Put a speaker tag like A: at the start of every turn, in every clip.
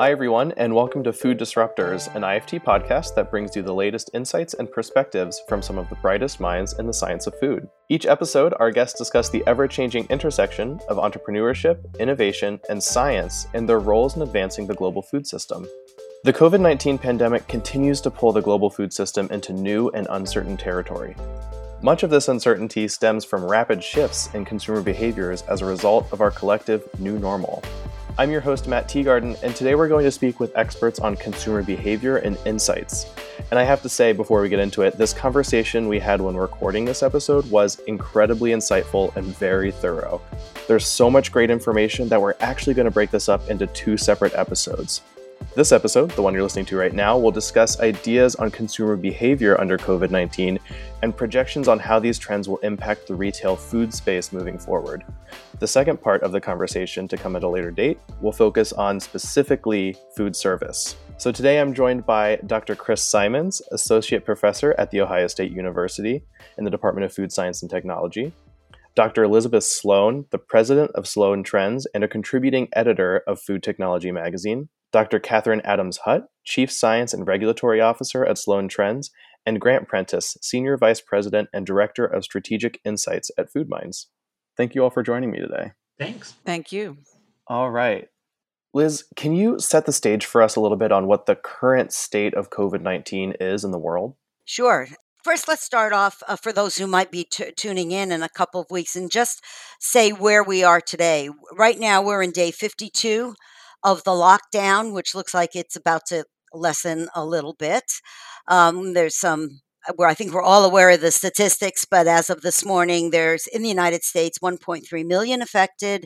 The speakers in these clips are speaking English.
A: Hi, everyone, and welcome to Food Disruptors, an IFT podcast that brings you the latest insights and perspectives from some of the brightest minds in the science of food. Each episode, our guests discuss the ever-changing intersection of entrepreneurship, innovation, and science and their roles in advancing the global food system. The COVID-19 pandemic continues to pull the global food system into new and uncertain territory. Much of this uncertainty stems from rapid shifts in consumer behaviors as a result of our collective new normal. I'm your host, Matt Teagarden, and today we're going to speak with experts on consumer behavior and insights. And I have to say, before we get into it, this conversation we had when recording this episode was incredibly insightful and very thorough. There's so much great information that we're actually going to break this up into two separate episodes. This episode, the one you're listening to right now, will discuss ideas on consumer behavior under COVID-19 and projections on how these trends will impact the retail food space moving forward. The second part of the conversation, to come at a later date, will focus on specifically food service. So today I'm joined by Dr. Chris Simons, Associate Professor at The Ohio State University in the Department of Food Science and Technology, Dr. Elizabeth Sloan, the President of Sloan Trends and a contributing editor of Food Technology magazine, Dr. Catherine Adams-Hutt, Chief Science and Regulatory Officer at Sloan Trends, and Grant Prentice, Senior Vice President and Director of Strategic Insights at Foodminds. Thank you all for joining me today.
B: Thanks.
C: Thank you.
A: All right. Liz, can you set the stage for us a little bit on what the current state of COVID-19 is in the world?
C: Sure. First, let's start off for those who might be tuning in a couple of weeks and just say where we are today. Right now, we're in day 52 of the lockdown, which looks like it's about to lessen a little bit. There's some where I think we're all aware of the statistics, but as of this morning, there's in the United States 1.3 million affected,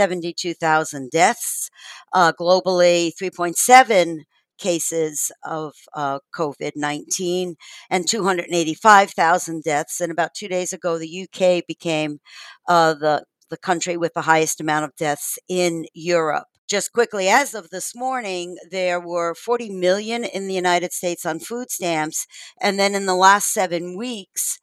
C: 72,000 deaths. Globally, 3.7 cases of COVID-19 and 285,000 deaths. And about 2 days ago, the UK became the country with the highest amount of deaths in Europe. Just quickly, as of this morning, there were 40 million in the United States on food stamps. And then in the last 7 weeks,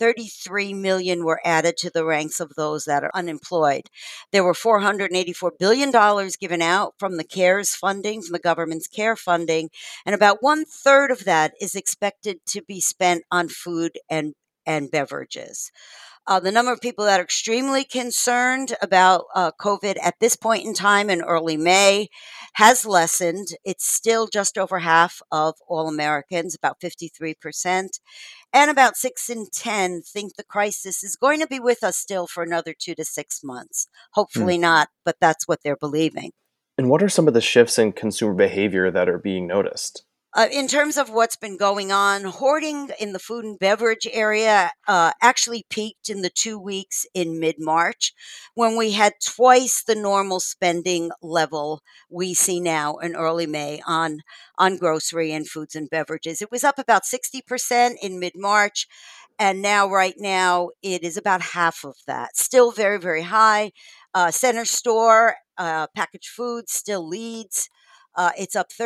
C: 33 million were added to the ranks of those that are unemployed. There were $484 billion given out from the CARES funding, from the government's CARE funding, and about 1/3 of that is expected to be spent on food and beverages. The number of people that are extremely concerned about COVID at this point in time in early May has lessened. It's still just over half of all Americans, about 53%. And about 6 in 10 think the crisis is going to be with us still for another 2 to 6 months. Hopefully not, but that's what they're believing.
A: And what are some of the shifts in consumer behavior that are being noticed?
C: In terms of what's been going on, hoarding in the food and beverage area actually peaked in the 2 weeks in mid-March when we had twice the normal spending level we see now in early May on grocery and foods and beverages. It was up about 60% in mid-March, and right now, it is about half of that. Still very, very high. Center store, packaged food still leads. It's up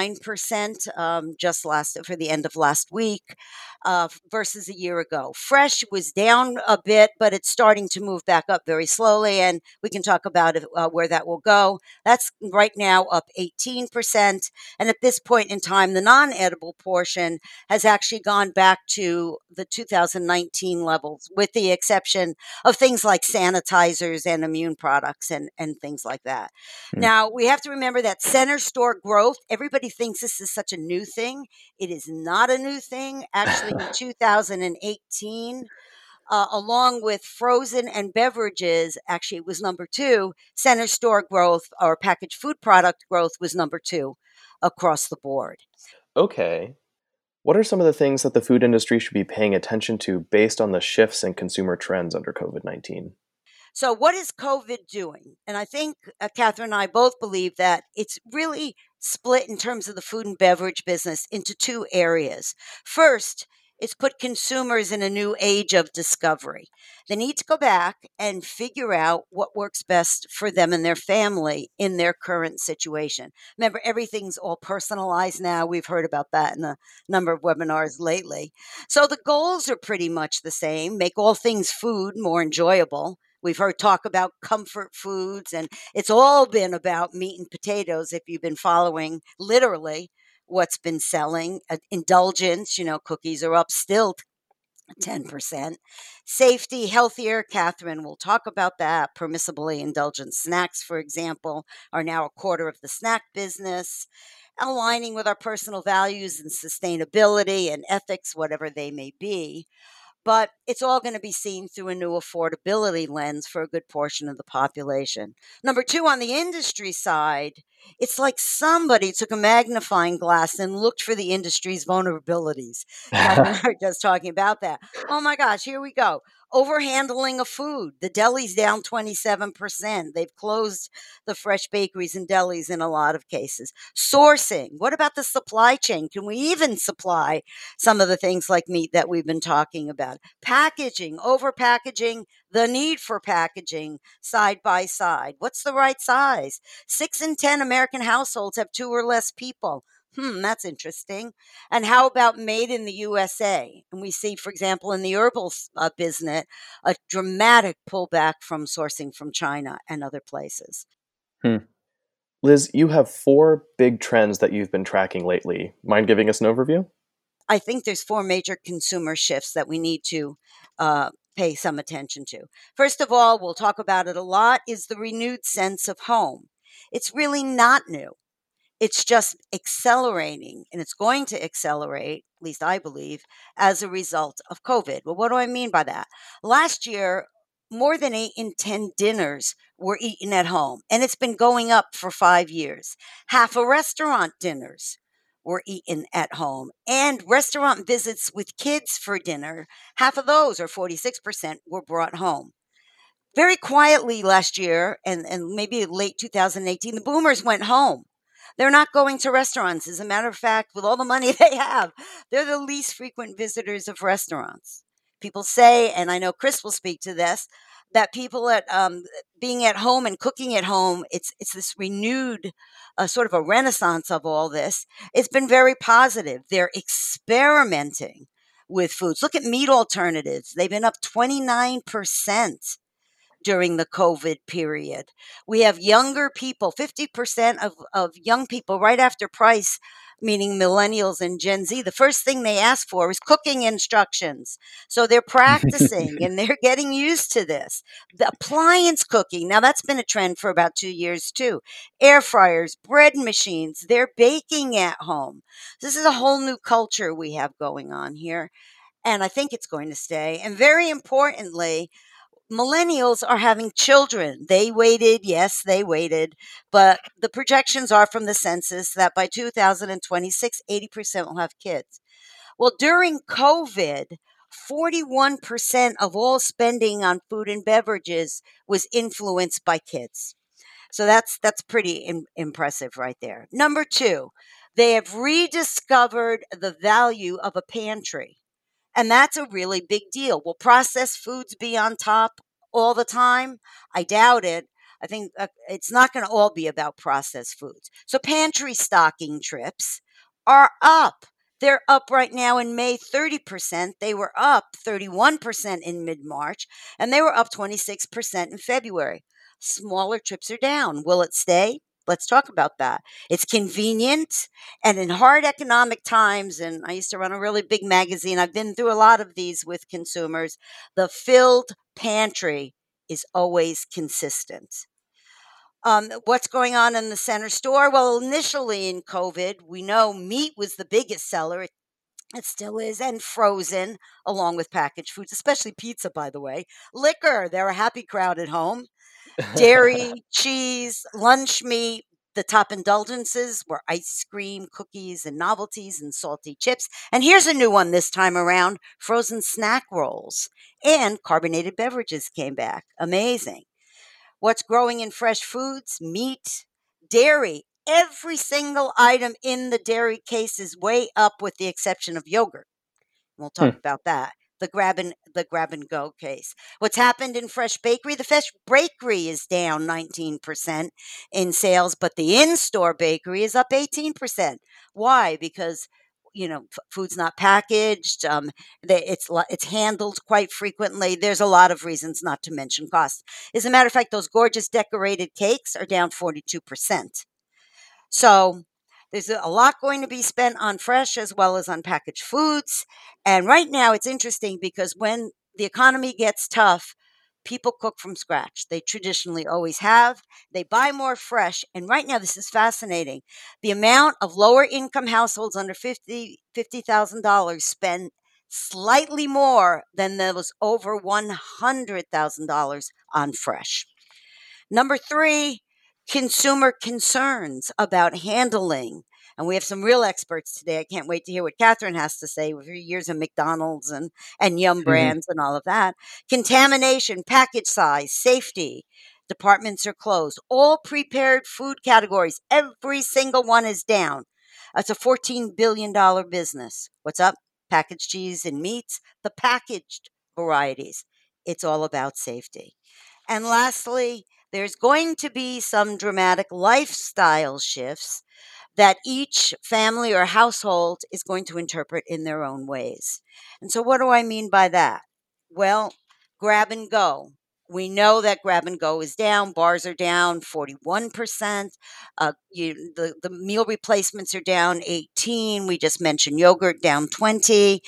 C: 39% just for the end of last week versus a year ago. Fresh was down a bit, but it's starting to move back up very slowly, and we can talk about where that will go. That's right now up 18%, and at this point in time, the non-edible portion has actually gone back to the 2019 levels, with the exception of things like sanitizers and immune products and things like that. Now, we have to remember that center store growth, everybody thinks this is such a new thing. It is not a new thing. Actually, in 2018, along with frozen and beverages, actually it was number 2. Center store growth or packaged food product growth was number 2 across the board.
A: Okay. What are some of the things that the food industry should be paying attention to based on the shifts in consumer trends under COVID-19?
C: So what is COVID doing? And I think Catherine and I both believe that it's really split in terms of the food and beverage business into 2 areas. First, it's put consumers in a new age of discovery. They need to go back and figure out what works best for them and their family in their current situation. Remember, everything's all personalized now. We've heard about that in a number of webinars lately. So the goals are pretty much the same: make all things food more enjoyable, We've heard talk about comfort foods, and it's all been about meat and potatoes if you've been following literally what's been selling. Indulgence, cookies are up still 10%. Safety, healthier. Catherine will talk about that. Permissibly indulgent snacks, for example, are now a quarter of the snack business. Aligning with our personal values and sustainability and ethics, whatever they may be. But it's all going to be seen through a new affordability lens for a good portion of the population. Number two, on the industry side, it's like somebody took a magnifying glass and looked for the industry's vulnerabilities. Catherine and I were just talking about that. Oh my gosh, here we go. Overhandling of food. The deli's down 27%. They've closed the fresh bakeries and delis in a lot of cases. Sourcing. What about the supply chain? Can we even supply some of the things like meat that we've been talking about? Packaging, over packaging, the need for packaging side by side. What's the right size? 6 in 10 American households have 2 or less people. That's interesting. And how about made in the USA? And we see, for example, in the herbal business, a dramatic pullback from sourcing from China and other places.
A: Liz, you have 4 big trends that you've been tracking lately. Mind giving us an overview?
C: I think there's 4 major consumer shifts that we need to pay some attention to. First of all, we'll talk about it a lot, is the renewed sense of home. It's really not new. It's just accelerating, and it's going to accelerate, at least I believe, as a result of COVID. Well, what do I mean by that? Last year, more than 8 in 10 dinners were eaten at home, and it's been going up for 5 years. Half of restaurant dinners were eaten at home, and restaurant visits with kids for dinner, half of those, or 46%, were brought home. Very quietly last year, and maybe late 2018, the boomers went home. They're not going to restaurants. As a matter of fact, with all the money they have, they're the least frequent visitors of restaurants. People say, and I know Chris will speak to this, that people at being at home and cooking at home, it's this renewed sort of a renaissance of all this. It's been very positive. They're experimenting with foods. Look at meat alternatives. They've been up 29% during the COVID period. We have younger people, 50% of young people right after Price, meaning millennials and Gen Z, the first thing they ask for is cooking instructions. So they're practicing and they're getting used to this. The appliance cooking, now that's been a trend for about 2 years too. Air fryers, bread machines, they're baking at home. This is a whole new culture we have going on here. And I think it's going to stay. And very importantly, millennials are having children. They waited, yes, they waited, but the projections are from the census that by 2026, 80% will have kids. Well, during COVID, 41% of all spending on food and beverages was influenced by kids. So that's pretty impressive right there. Number 2, they have rediscovered the value of a pantry. And that's a really big deal. Will processed foods be on top all the time? I doubt it. I think it's not going to all be about processed foods. So pantry stocking trips are up. They're up right now in May 30%. They were up 31% in mid March, and they were up 26% in February. Smaller trips are down. Will it stay? Let's talk about that. It's convenient, and in hard economic times, and I used to run a really big magazine, I've been through a lot of these with consumers, the filled pantry is always consistent. What's going on in the center store? Well, initially in COVID, we know meat was the biggest seller. It still is, and frozen, along with packaged foods, especially pizza, by the way. Liquor, they're a happy crowd at home. Dairy, cheese, lunch meat. The top indulgences were ice cream, cookies, and novelties, and salty chips. And here's a new one this time around, frozen snack rolls. And carbonated beverages came back. Amazing. What's growing in fresh foods? Meat, dairy. Every single item in the dairy case is way up with the exception of yogurt. We'll talk about that. The grab and go case. What's happened in fresh bakery? The fresh bakery is down 19% in sales, but the in-store bakery is up 18%. Why? Because food's not packaged. It's handled quite frequently. There's a lot of reasons, not to mention cost. As a matter of fact, those gorgeous decorated cakes are down 42%. So there's a lot going to be spent on fresh as well as on packaged foods. And right now it's interesting because when the economy gets tough, people cook from scratch. They traditionally always have. They buy more fresh. And right now, this is fascinating. The amount of lower income households under $50,000 spend slightly more than those over $100,000 on fresh. Number three, consumer concerns about handling. And we have some real experts today. I can't wait to hear what Catherine has to say with her years of McDonald's and Yum Brands and all of that. Contamination, package size, safety. Departments are closed. All prepared food categories, every single one is down. That's a $14 billion business. What's up? Packaged cheese and meats, the packaged varieties. It's all about safety. And lastly, there's going to be some dramatic lifestyle shifts that each family or household is going to interpret in their own ways. And so, what do I mean by that? Well, grab and go. We know that grab and go is down. Bars are down 41%. The meal replacements are down 18. We just mentioned yogurt down 20.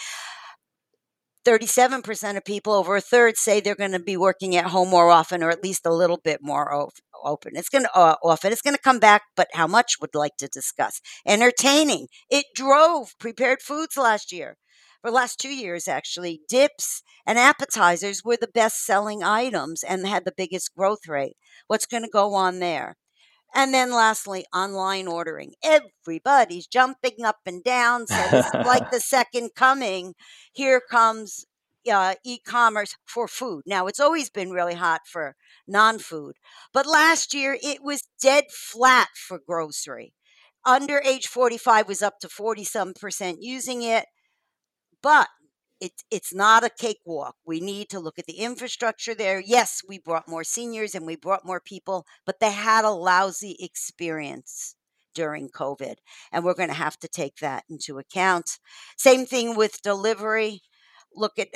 C: 37% of people, over a third, say they're going to be working at home more often, or at least a little bit more open. It's going to often. It's going to come back, but how much would like to discuss. Entertaining. It drove prepared foods last year. For the last 2 years, actually, dips and appetizers were the best-selling items and had the biggest growth rate. What's going to go on there? And then lastly, online ordering. Everybody's jumping up and down, said this is like the second coming. Here comes e-commerce for food. Now, it's always been really hot for non-food, but last year it was dead flat for grocery. Under age 45 was up to 40-some% using it, but it's not a cakewalk. We need to look at the infrastructure there. Yes, we brought more seniors and we brought more people, but they had a lousy experience during COVID, and we're going to have to take that into account. Same thing with delivery. Look at,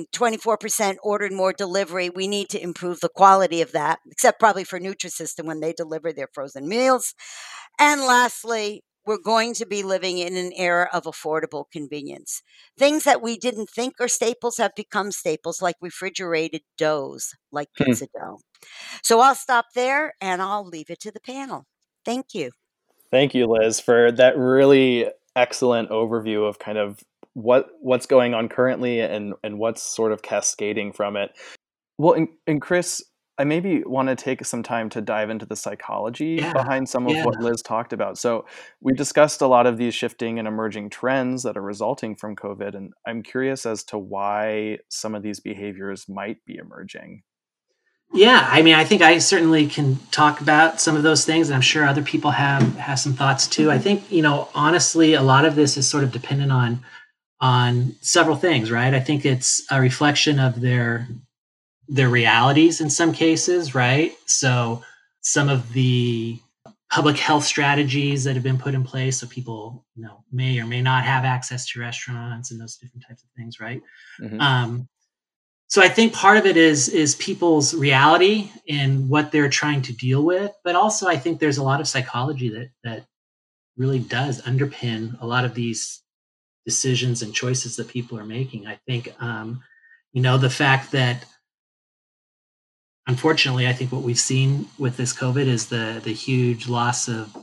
C: 24% ordered more delivery. We need to improve the quality of that, except probably for Nutrisystem when they deliver their frozen meals. And lastly, we're going to be living in an era of affordable convenience. Things that we didn't think are staples have become staples, like refrigerated doughs, like pizza dough. So I'll stop there and I'll leave it to the panel. Thank you.
A: Thank you, Liz, for that really excellent overview of kind of what's going on currently and what's sort of cascading from it. Well, and Chris, I maybe want to take some time to dive into the psychology behind some of what Liz talked about. So we discussed a lot of these shifting and emerging trends that are resulting from COVID, and I'm curious as to why some of these behaviors might be emerging.
B: Yeah, I think I certainly can talk about some of those things, and I'm sure other people have some thoughts too. I think, honestly, a lot of this is sort of dependent on several things, right? I think it's a reflection of their realities in some cases, right? So some of the public health strategies that have been put in place, so people, may or may not have access to restaurants and those different types of things, right? Mm-hmm. So I think part of it is people's reality and what they're trying to deal with, but also I think there's a lot of psychology that really does underpin a lot of these decisions and choices that people are making. I think, the fact that, unfortunately, I think what we've seen with this COVID is the huge loss of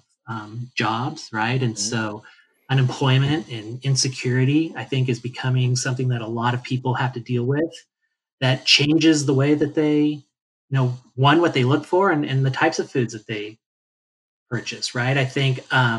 B: jobs, right? And so unemployment and insecurity, I think, is becoming something that a lot of people have to deal with. That changes the way that they, what they look for and the types of foods that they purchase, right? I think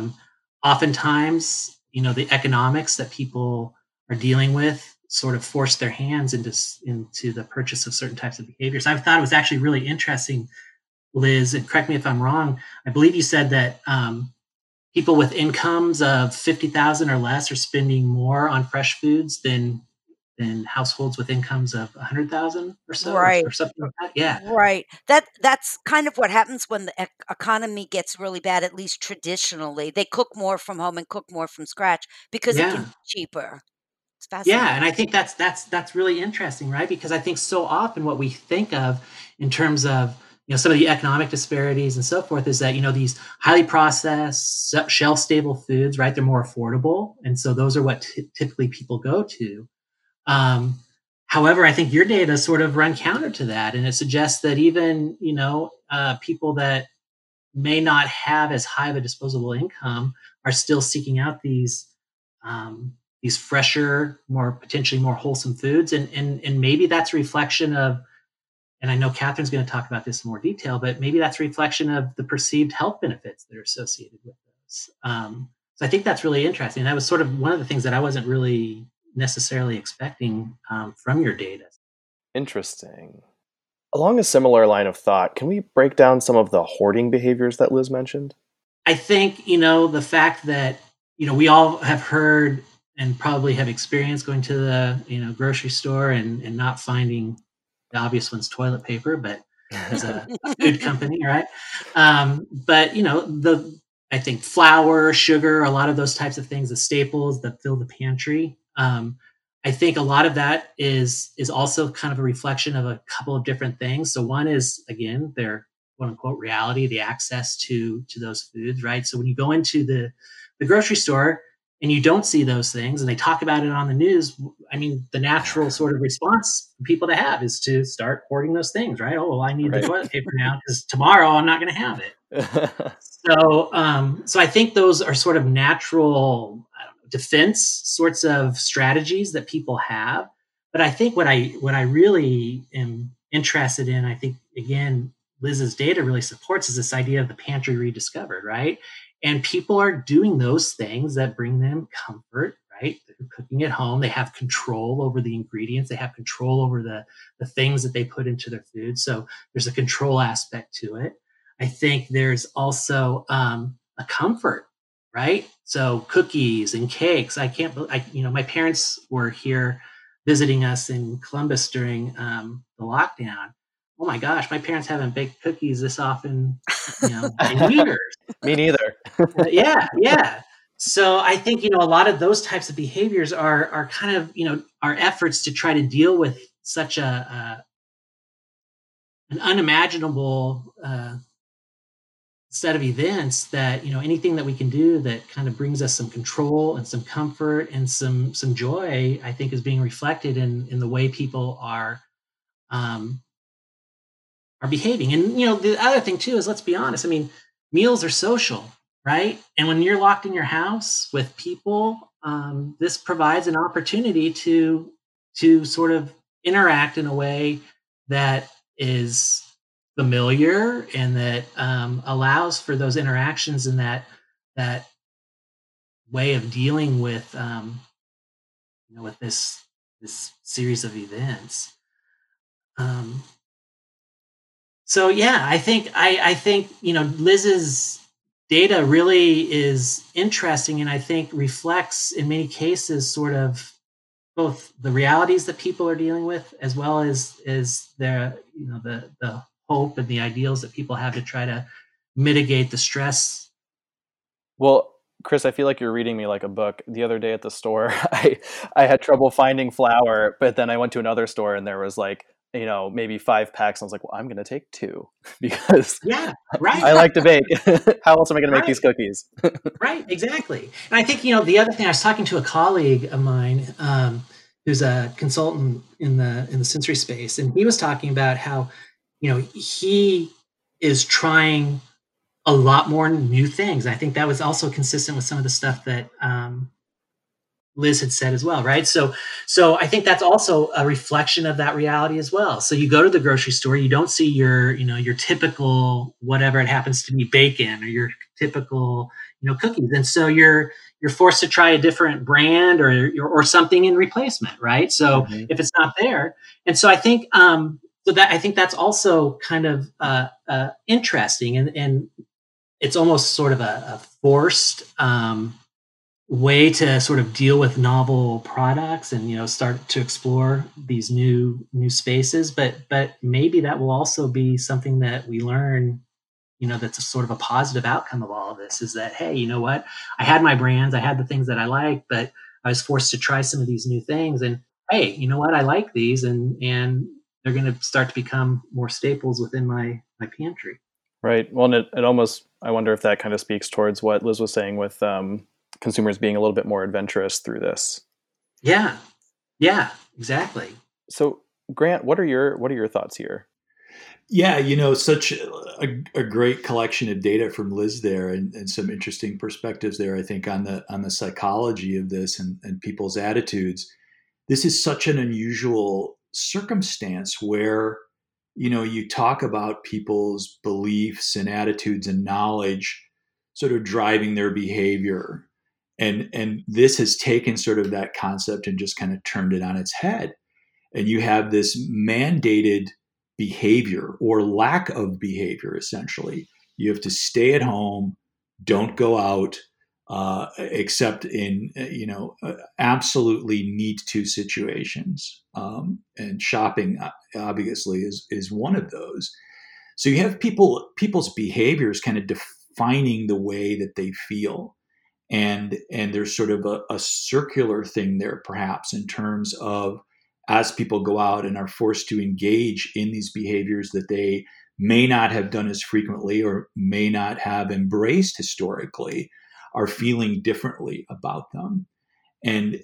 B: oftentimes, the economics that people are dealing with sort of force their hands into the purchase of certain types of behaviors. I thought it was actually really interesting, Liz, and correct me if I'm wrong, I believe you said that people with incomes of $50,000 or less are spending more on fresh foods than than households with incomes of 100,000 or so,
C: Right.
B: or something like that. Yeah,
C: Right. That's kind of what happens when the economy gets really bad, at least traditionally. They cook more from home and cook more from scratch because it can
B: yeah.
C: be cheaper. It's
B: Yeah, and
C: fascinating.
B: I think that's really interesting, right? Because I think so often what we think of in terms of some of the economic disparities and so forth is that these highly processed, shelf stable foods, right? They're more affordable, and so those are what typically people go to. Um, However, I think your data sort of run counter to that, and it suggests that even people that may not have as high of a disposable income are still seeking out these fresher, more potentially more wholesome foods, and maybe that's a reflection of. And I know Catherine's going to talk about this in more detail, but maybe that's a reflection of the perceived health benefits that are associated with those. So I think that's really interesting. That was sort of one of the things that I wasn't really necessarily expecting from your data.
A: Interesting. Along a similar line of thought, can we break down some of the hoarding behaviors that Liz mentioned?
B: I think, the fact that, we all have heard and probably have experienced going to the, grocery store and not finding the obvious one's toilet paper, but as a food company, right? But, I think flour, sugar, a lot of those types of things, the staples that fill the pantry. I think a lot of that is also kind of a reflection of a couple of different things. So one is, again, their quote unquote reality, the access to those foods, right? So when you go into the grocery store and you don't see those things and they talk about it on the news, I mean, the natural sort of response for people to have is to start hoarding those things, right? Oh, well, I need the
A: Right.
B: toilet paper now because tomorrow I'm not going to have it. So I think those are sort of natural, I don't know, defense sorts of strategies that people have. But I think what I really am interested in, I think again, Liz's data really supports is this idea of the pantry rediscovered, right? And people are doing those things that bring them comfort, right? They're cooking at home. They have control over the ingredients. They have control over the things that they put into their food. So there's a control aspect to it. I think there's also a comfort, right? So cookies and cakes. I can't, my parents were here visiting us in Columbus during the lockdown. Oh my gosh, my parents haven't baked cookies this often, in years.
A: Me neither.
B: Yeah, yeah. So I think a lot of those types of behaviors are kind of our efforts to try to deal with such a an unimaginable set of events that anything that we can do that kind of brings us some control and some comfort and some joy, I think is being reflected in the way people um are behaving. And the other thing too is, let's be honest, I mean, meals are social, right? And when you're locked in your house with people, this provides an opportunity to sort of interact in a way that is familiar and that allows for those interactions and that way of dealing with this series of events. Um, So yeah, I think Liz's data really is interesting, and I think reflects in many cases sort of both the realities that people are dealing with, as well as the hope and the ideals that people have to try to mitigate the stress.
A: Well, Chris, I feel like you're reading me like a book. The other day at the store, I had trouble finding flour, but then I went to another store and there was like, maybe 5 packs. And I was like, well, I'm going to take 2 because
B: Yeah, right,
A: I like to bake. How else am I going to make
B: right.
A: these cookies?
B: Right, exactly. And I think, the other thing, I was talking to a colleague of mine, who's a consultant in the sensory space, and he was talking about how, he is trying a lot more new things. I think that was also consistent with some of the stuff that Liz had said as well, right? So I think that's also a reflection of that reality as well. So you go to the grocery store, you don't see your typical whatever it happens to be bacon or your typical cookies, and so you're forced to try a different brand or something in replacement, right? So
A: Mhm.
B: if it's not there, and so I think I think that's also kind of interesting, and it's almost sort of a forced way to sort of deal with novel products and, start to explore these new spaces. But maybe that will also be something that we learn, that's a sort of a positive outcome of all of this, is that, hey, you know what? I had my brands, I had the things that I liked, but I was forced to try some of these new things. And hey, you know what? I like these, and they're going to start to become more staples within my pantry.
A: Right. Well, and it almost, I wonder if that kind of speaks towards what Liz was saying with consumers being a little bit more adventurous through this.
B: Yeah. Yeah, exactly.
A: So, Grant, what are your thoughts here?
D: Yeah, such a great collection of data from Liz there, and some interesting perspectives there, I think, on the psychology of this and people's attitudes. This is such an unusual circumstance where, you talk about people's beliefs and attitudes and knowledge sort of driving their behavior. And this has taken sort of that concept and just kind of turned it on its head. And you have this mandated behavior or lack of behavior, essentially. You have to stay at home, don't go out, except in absolutely need to situations, and shopping obviously is one of those. So you have people's behaviors kind of defining the way that they feel, and there's sort of a circular thing there, perhaps, in terms of, as people go out and are forced to engage in these behaviors that they may not have done as frequently or may not have embraced historically, are feeling differently about them. And,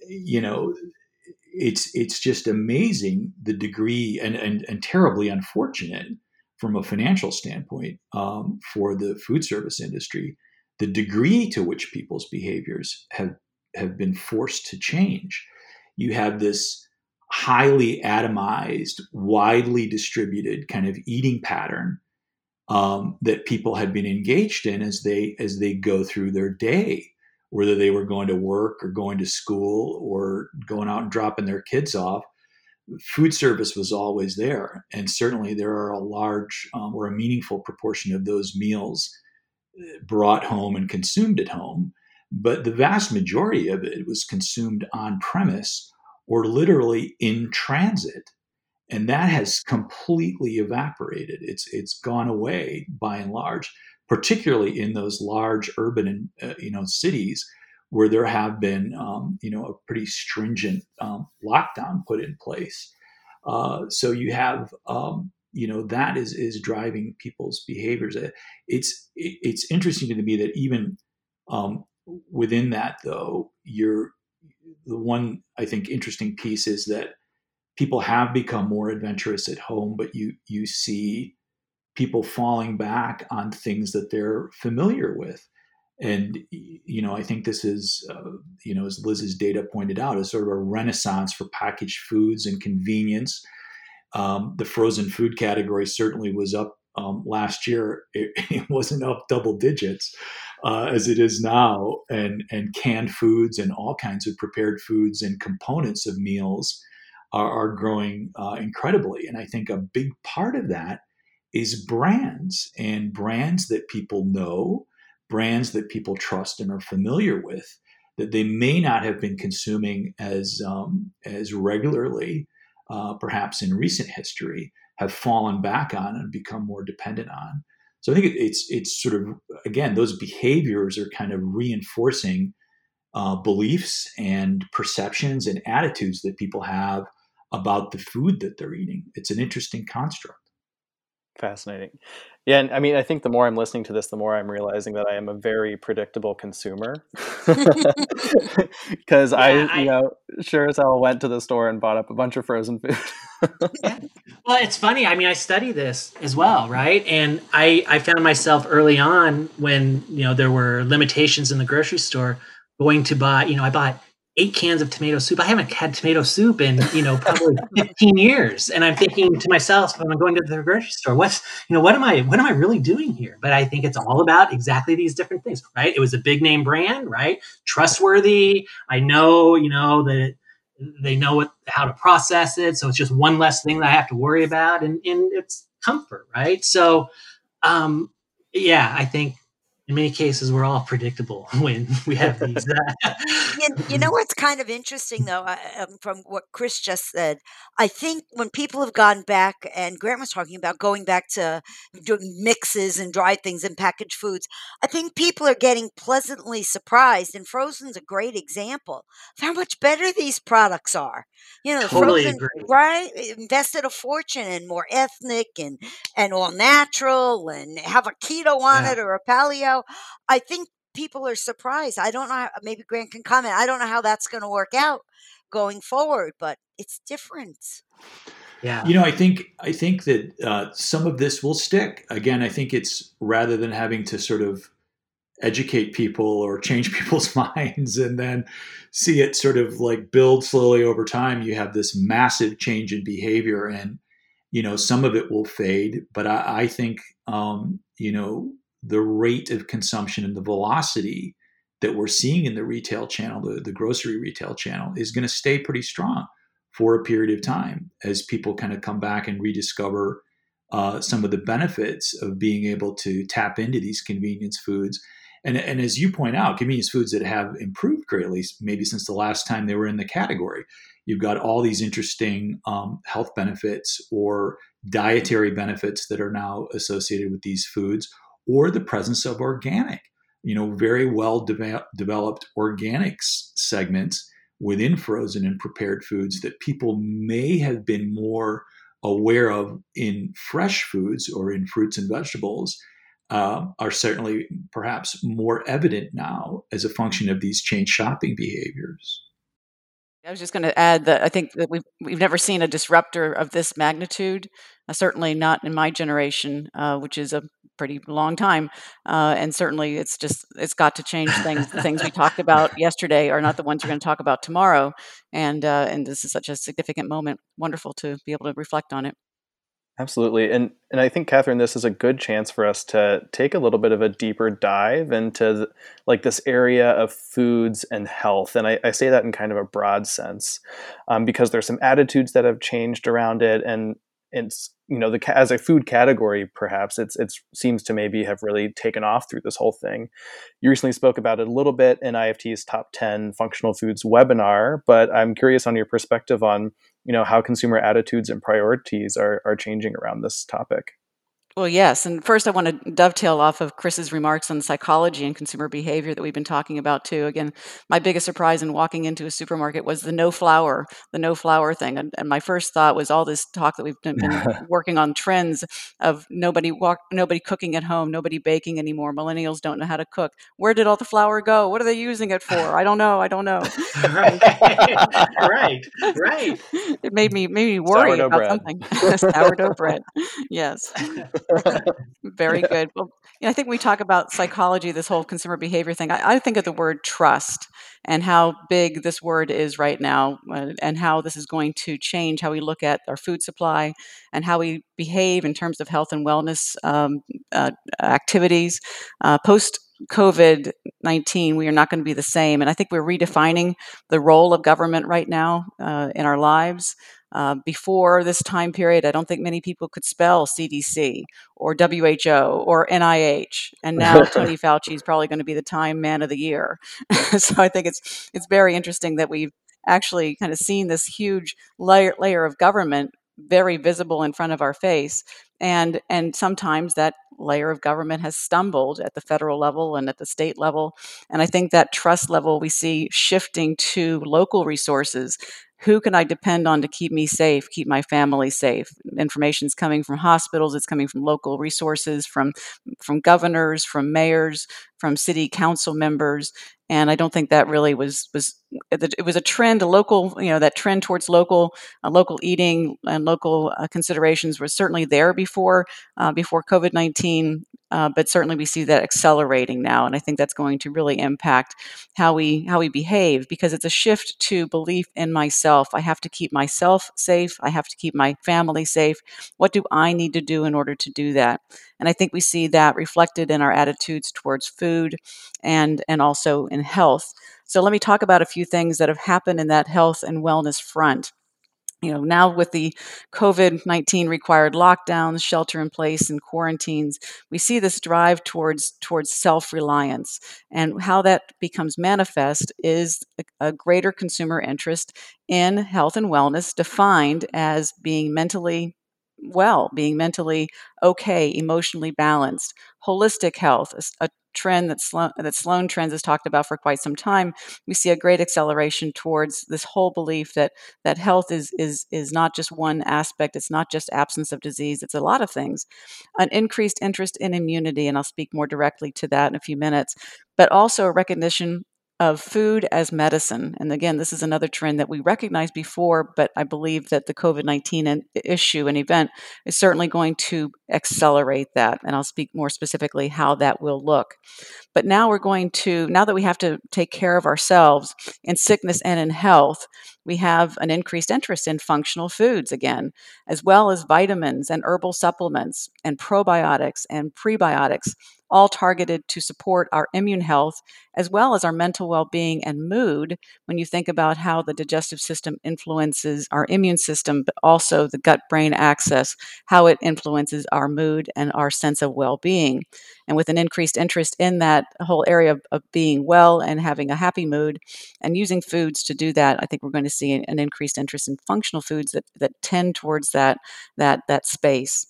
D: it's just amazing the degree, and terribly unfortunate from a financial standpoint, for the food service industry, the degree to which people's behaviors have been forced to change. You have this highly atomized, widely distributed kind of eating pattern, that people had been engaged in as they go through their day, whether they were going to work or going to school or going out and dropping their kids off. Food service was always there, and certainly there are a large, or a meaningful proportion of those meals brought home and consumed at home. But the vast majority of it was consumed on premise or literally in transit. And that has completely evaporated. It's gone away by and large, particularly in those large urban cities where there have been a pretty stringent lockdown put in place. So you have that is driving people's behaviors. It's interesting to me that even within that, though, the one, I think, interesting piece is that people have become more adventurous at home, but you see people falling back on things that they're familiar with. And, I think this is, as Liz's data pointed out, is sort of a renaissance for packaged foods and convenience. The frozen food category certainly was up last year. It wasn't up double digits as it is now. And canned foods and all kinds of prepared foods and components of meals are growing incredibly. And I think a big part of that is brands, and brands that people know, brands that people trust and are familiar with, that they may not have been consuming as regularly, perhaps in recent history, have fallen back on and become more dependent on. So I think it's sort of, again, those behaviors are kind of reinforcing beliefs and perceptions and attitudes that people have about the food that they're eating. It's an interesting construct.
A: Fascinating. Yeah, and I mean, I think the more I'm listening to this, the more I'm realizing that I am a very predictable consumer. Because sure as hell went to the store and bought up a bunch of frozen food.
B: Yeah. Well, it's funny. I mean, I study this as well, right? And I found myself early on when, there were limitations in the grocery store going to buy, I bought 8 cans of tomato soup. I haven't had tomato soup in, probably 15 years. And I'm thinking to myself, when I'm going to the grocery store, what am I really doing here? But I think it's all about exactly these different things, right? It was a big name brand, right? Trustworthy. I know, that they know how to process it. So it's just one less thing that I have to worry about, and it's comfort, right? So, I think, in many cases, we're all predictable when we have these.
C: You know what's kind of interesting, though, from what Chris just said? I think when people have gone back, and Grant was talking about going back to doing mixes and dried things and packaged foods, I think people are getting pleasantly surprised, and frozen's a great example of how much better these products are. The
B: Totally
C: frozen,
B: agree.
C: right? Invested a fortune in more ethnic and all natural, and have a keto on
B: Yeah.
C: it or a paleo. I think people are surprised. I don't know. Maybe Grant can comment. I don't know how that's going to work out going forward, but it's different.
B: Yeah.
D: I think that some of this will stick. Again, I think it's rather than having to sort of educate people or change people's minds and then see it sort of like build slowly over time, you have this massive change in behavior, and some of it will fade. But I think the rate of consumption and the velocity that we're seeing in the retail channel, the grocery retail channel, is going to stay pretty strong for a period of time as people kind of come back and rediscover some of the benefits of being able to tap into these convenience foods. And as you point out, convenience foods that have improved greatly, maybe since the last time they were in the category. You've got all these interesting health benefits or dietary benefits that are now associated with these foods, or the presence of organic, very well developed organics segments within frozen and prepared foods that people may have been more aware of in fresh foods or in fruits and vegetables, are certainly perhaps more evident now as a function of these changed shopping behaviors.
E: I was just going to add that I think that we've never seen a disruptor of this magnitude. Certainly not in my generation, which is a pretty long time, and certainly it's got to change things. The things we talked about yesterday are not the ones we're going to talk about tomorrow, and this is such a significant moment. Wonderful to be able to reflect on it.
A: Absolutely. And I think, Catherine, this is a good chance for us to take a little bit of a deeper dive into like this area of foods and health. And I say that in kind of a broad sense, because there's some attitudes that have changed around it. And it's, as a food category, perhaps it seems to maybe have really taken off through this whole thing. You recently spoke about it a little bit in IFT's Top 10 Functional Foods webinar, but I'm curious on your perspective on how consumer attitudes and priorities are changing around this topic.
E: Well, yes. And first, I want to dovetail off of Chris's remarks on psychology and consumer behavior that we've been talking about too. Again, my biggest surprise in walking into a supermarket was the no flour thing. And my first thought was all this talk that we've been working on trends of nobody cooking at home, nobody baking anymore. Millennials don't know how to cook. Where did all the flour go? What are they using it for? I don't know.
B: Right.
E: It made me worry
A: Sourdough
E: about
A: bread.
E: something. Sourdough bread. Yes. Very good. Well, I think we talk about psychology, this whole consumer behavior thing. I think of the word trust and how big this word is right now, and how this is going to change how we look at our food supply and how we behave in terms of health and wellness activities. Post COVID-19, we are not going to be the same. And I think we're redefining the role of government right now in our lives. Before this time period, I don't think many people could spell CDC or WHO or NIH. And now Tony Fauci is probably going to be the Time Man of the Year. So I think it's very interesting that we've actually kind of seen this huge layer of government very visible in front of our face. And sometimes that layer of government has stumbled at the federal level and at the state level. And I think that trust level we see shifting to local resources. Who can I depend on to keep me safe, keep my family safe? Information's coming from hospitals, it's coming from local resources, from governors, from mayors, from city council members. And I don't think that really was it was a trend, a local, that trend towards local eating and local considerations was certainly there before COVID-19, but certainly we see that accelerating now, and I think that's going to really impact how we behave, because it's a shift to belief in myself. I have to keep myself safe. I have to keep my family safe. What do I need to do in order to do that? And I think we see that reflected in our attitudes towards food and also in health. So let me talk about a few things that have happened in that health and wellness front. Now with the COVID-19 required lockdowns, shelter in place, and quarantines, we see this drive towards self-reliance. And how that becomes manifest is a greater consumer interest in health and wellness, defined as being mentally well, being mentally okay, emotionally balanced, holistic health, a trend that Sloan Trends has talked about for quite some time. We see a great acceleration towards this whole belief that health is not just one aspect. It's not just absence of disease. It's a lot of things. An increased interest in immunity, and I'll speak more directly to that in a few minutes, but also a recognition of food as medicine. And again, this is another trend that we recognized before, but I believe that the COVID-19 issue and event is certainly going to accelerate that. And I'll speak more specifically how that will look. But now now that we have to take care of ourselves in sickness and in health, we have an increased interest in functional foods again, as well as vitamins and herbal supplements and probiotics and prebiotics, all targeted to support our immune health as well as our mental well-being and mood when you think about how the digestive system influences our immune system, but also the gut-brain axis, how it influences our mood and our sense of well-being. And with an increased interest in that whole area of being well and having a happy mood and using foods to do that, I think we're going to see an increased interest in functional foods that tend towards that space.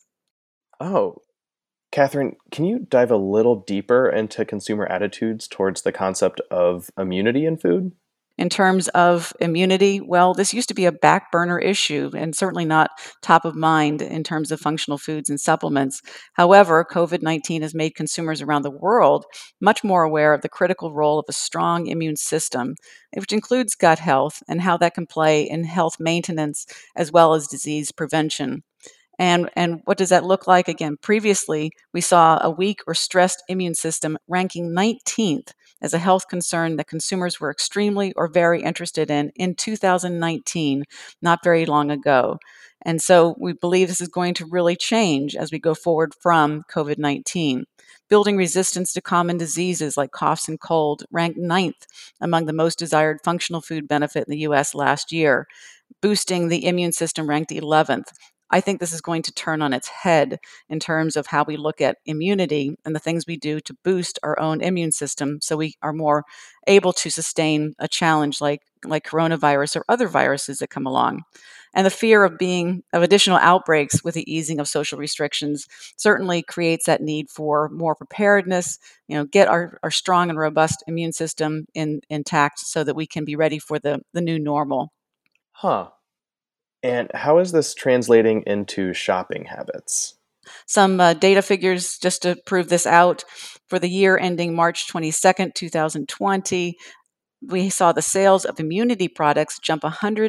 A: Oh, Catherine, can you dive a little deeper into consumer attitudes towards the concept of immunity in food?
E: In terms of immunity, well, this used to be a back burner issue and certainly not top of mind in terms of functional foods and supplements. However, COVID-19 has made consumers around the world much more aware of the critical role of a strong immune system, which includes gut health and how that can play in health maintenance as well as disease prevention. And what does that look like? Again, previously, we saw a weak or stressed immune system ranking 19th as a health concern that consumers were extremely or very interested in 2019, not very long ago. And so we believe this is going to really change as we go forward from COVID-19. Building resistance to common diseases like coughs and cold ranked 9th among the most desired functional food benefit in the US last year. Boosting the immune system ranked 11th. I think this is going to turn on its head in terms of how we look at immunity and the things we do to boost our own immune system so we are more able to sustain a challenge like coronavirus or other viruses that come along. And the fear of additional outbreaks with the easing of social restrictions certainly creates that need for more preparedness, get our strong and robust immune system intact so that we can be ready for the new normal.
A: Huh. And how is this translating into shopping habits?
E: Some data figures just to prove this out. For the year ending March 22nd, 2020, we saw the sales of immunity products jump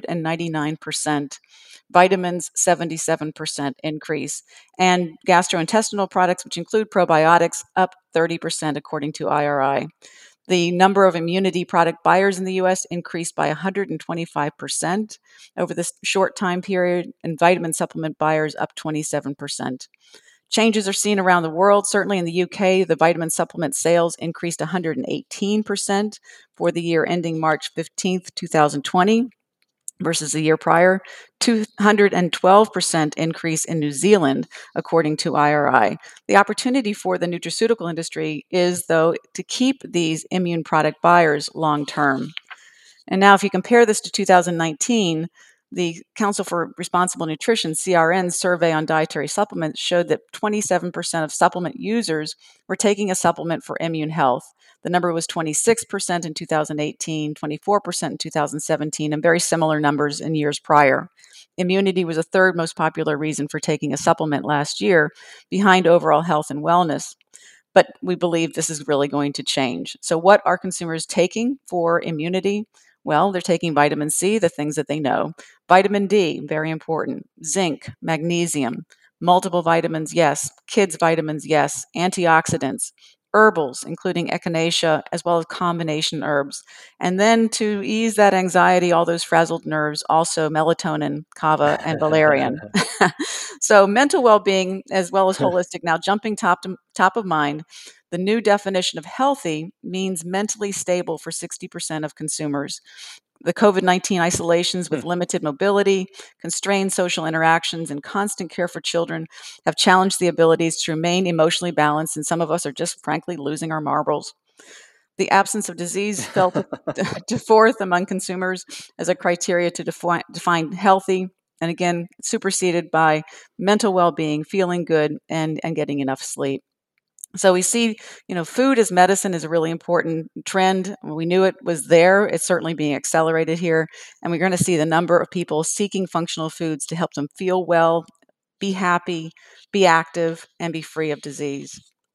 E: 199%, vitamins 77% increase, and gastrointestinal products, which include probiotics, up 30% according to IRI. The number of immunity product buyers in the US increased by 125% over this short time period, and vitamin supplement buyers up 27%. Changes are seen around the world. Certainly in the UK, the vitamin supplement sales increased 118% for the year ending March 15th, 2020 versus the year prior, 212% increase in New Zealand, according to IRI. The opportunity for the nutraceutical industry is, though, to keep these immune product buyers long term. And now, if you compare this to 2019, the Council for Responsible Nutrition, CRN, survey on dietary supplements showed that 27% of supplement users were taking a supplement for immune health. The number was 26% in 2018, 24% in 2017, and very similar numbers in years prior. Immunity was the third most popular reason for taking a supplement last year, behind overall health and wellness. But we believe this is really going to change. So, what are consumers taking for immunity? Well, they're taking vitamin C, the things that they know. Vitamin D, very important. Zinc, magnesium, multiple vitamins, yes. Kids' vitamins, yes. Antioxidants, herbals, including echinacea, as well as combination herbs. And then to ease that anxiety, all those frazzled nerves, also melatonin, kava, and valerian. So mental well-being as well as holistic. Now, jumping top of mind, the new definition of healthy means mentally stable for 60% of consumers. The COVID-19 isolations with limited mobility, constrained social interactions, and constant care for children have challenged the abilities to remain emotionally balanced, and some of us are just frankly losing our marbles. The absence of disease fell to fourth among consumers as a criteria to define healthy, and again, superseded by mental well-being, feeling good, and getting enough sleep. So we see, food as medicine is a really important trend. We knew it was there. It's certainly being accelerated here. And we're going to see the number of people seeking functional foods to help them feel well, be happy, be active, and be free of disease.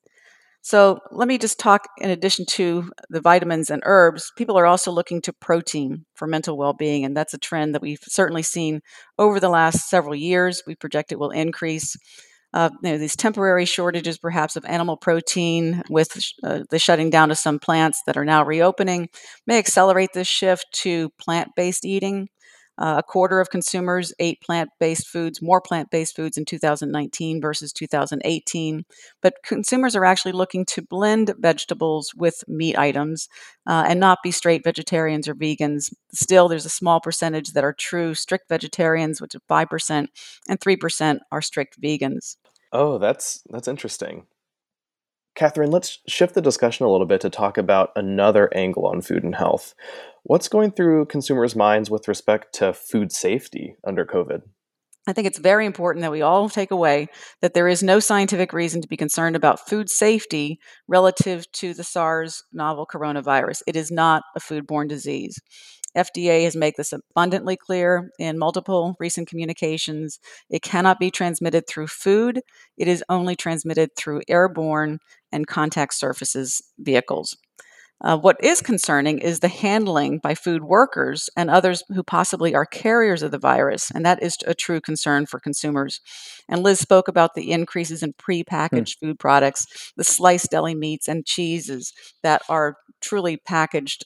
E: So let me just talk, in addition to the vitamins and herbs, people are also looking to protein for mental well-being, and that's a trend that we've certainly seen over the last several years. We project it will increase. These temporary shortages, perhaps, of animal protein with the shutting down of some plants that are now reopening may accelerate this shift to plant-based eating. A quarter of consumers ate more plant-based foods in 2019 versus 2018. But consumers are actually looking to blend vegetables with meat items and not be straight vegetarians or vegans. Still, there's a small percentage that are true strict vegetarians, which is 5%, and 3% are strict vegans.
A: Oh, that's interesting. Catherine, let's shift the discussion a little bit to talk about another angle on food and health. What's going through consumers' minds with respect to food safety under COVID?
E: I think it's very important that we all take away that there is no scientific reason to be concerned about food safety relative to the SARS novel coronavirus. It is not a foodborne disease. FDA has made this abundantly clear in multiple recent communications. It cannot be transmitted through food. It is only transmitted through airborne and contact surfaces vehicles. What is concerning is the handling by food workers and others who possibly are carriers of the virus, and that is a true concern for consumers. And Liz spoke about the increases in prepackaged food products, the sliced deli meats and cheeses that are truly packaged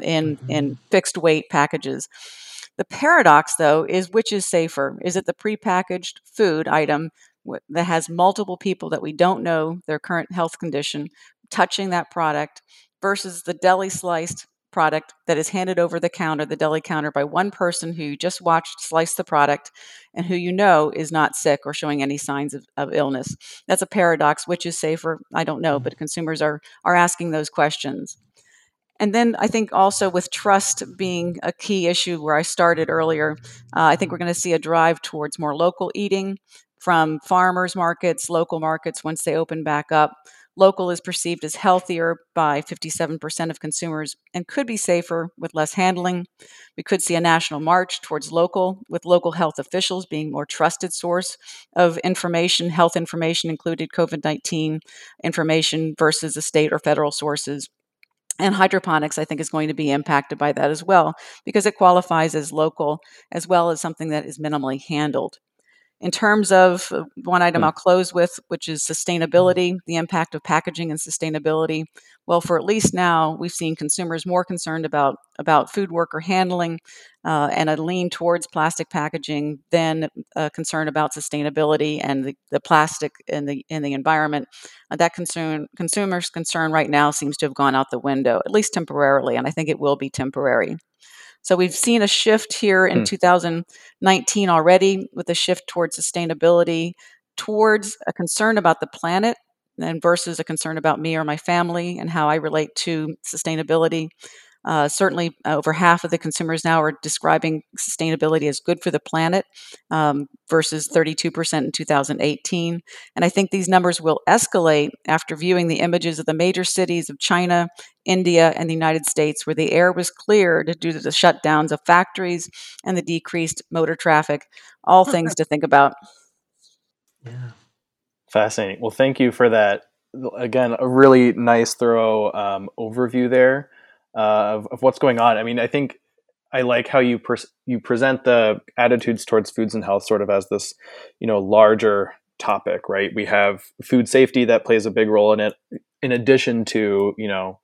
E: in fixed weight packages. The paradox, though, is which is safer? Is it the prepackaged food item that has multiple people that we don't know their current health condition touching that product versus the deli sliced product that is handed over the deli counter by one person who you just watched slice the product and who you know is not sick or showing any signs of illness? That's a paradox. Which is safer? I don't know, but consumers are asking those questions. And then I think also with trust being a key issue where I started earlier, I think we're going to see a drive towards more local eating from farmers markets, local markets once they open back up. Local is perceived as healthier by 57% of consumers and could be safer with less handling. We could see a national march towards local, with local health officials being more trusted source of information, health information, included COVID-19 information versus the state or federal sources. And hydroponics, I think, is going to be impacted by that as well, because it qualifies as local as well as something that is minimally handled. In terms of one item I'll close with, which is sustainability, the impact of packaging and sustainability. Well, for at least now, we've seen consumers more concerned about food worker handling and a lean towards plastic packaging than a concern about sustainability and the plastic in the environment. That consumers' concern right now seems to have gone out the window, at least temporarily, and I think it will be temporary. So we've seen a shift here in 2019 already with a shift towards sustainability, towards a concern about the planet and versus a concern about me or my family and how I relate to sustainability. Certainly, over half of the consumers now are describing sustainability as good for the planet versus 32% in 2018. And I think these numbers will escalate after viewing the images of the major cities of China, India, and the United States, where the air was cleared due to the shutdowns of factories and the decreased motor traffic. All things to think about.
B: Yeah.
A: Fascinating. Well, thank you for that. Again, a really nice, thorough overview there of what's going on. I mean, I think I like how you present the attitudes towards foods and health sort of as this, larger topic, right? We have food safety that plays a big role in it, in addition to,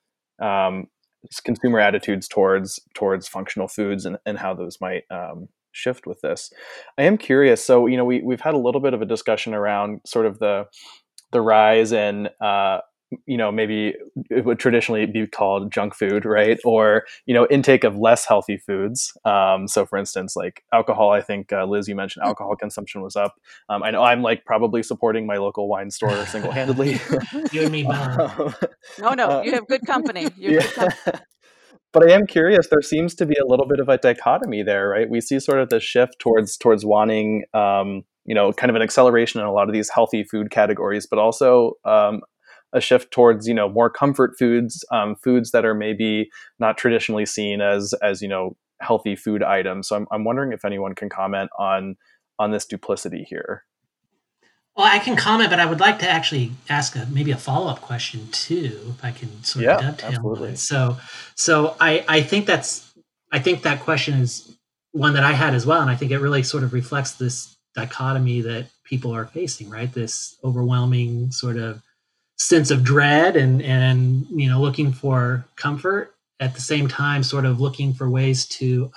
A: consumer attitudes towards functional foods and how those might shift with this. I am curious. So, we've had a little bit of a discussion around sort of the rise in maybe it would traditionally be called junk food, right? Or, intake of less healthy foods. So for instance, like alcohol, I think, Liz, you mentioned alcohol consumption was up. I know I'm like probably supporting my local wine store single-handedly.
B: You and me both.
E: No, you have good company. You have
A: Yeah.
E: good company.
A: But I am curious, there seems to be a little bit of a dichotomy there, right? We see sort of the shift towards wanting, kind of an acceleration in a lot of these healthy food categories, but also a shift towards, more comfort foods, foods that are maybe not traditionally seen as healthy food items. So I'm wondering if anyone can comment on this duplicity here.
B: Well, I can comment, but I would like to actually ask maybe a follow-up question too, if I can sort of
A: Yeah,
B: dovetail
A: absolutely.
B: on it. So I think that question is one that I had as well, and I think it really sort of reflects this dichotomy that people are facing, right? This overwhelming sort of sense of dread and looking for comfort at the same time, sort of looking for ways to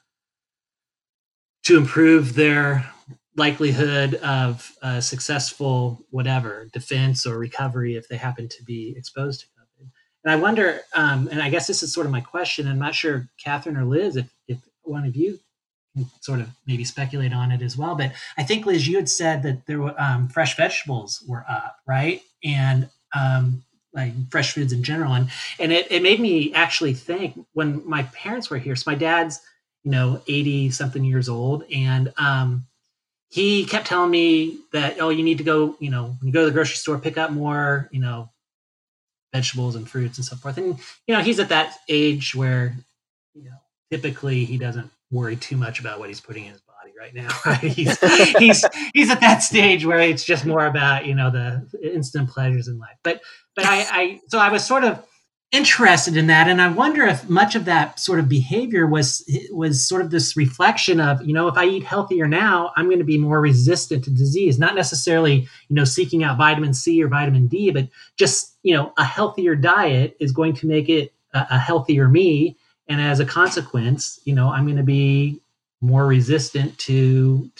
B: improve their likelihood of successful whatever defense or recovery if they happen to be exposed to COVID. And I wonder, and I guess this is sort of my question. I'm not sure, Catherine or Liz, if one of you can sort of maybe speculate on it as well. But I think, Liz, you had said that there were fresh vegetables were up, right? And like fresh foods in general. And it made me actually think when my parents were here. So my dad's 80 something years old. And he kept telling me that, oh, you need to go, when you go to the grocery store, pick up more, vegetables and fruits and so forth. And, he's at that age where, typically he doesn't worry too much about what he's putting in his body right now. Right? He's at that stage where it's just more about, the instant pleasures in life. But so I was sort of interested in that, and I wonder if much of that sort of behavior was sort of this reflection of, if I eat healthier now, I'm going to be more resistant to disease. Not necessarily, seeking out vitamin C or vitamin D, but just, a healthier diet is going to make it a healthier me, and as a consequence, I'm going to be more resistant to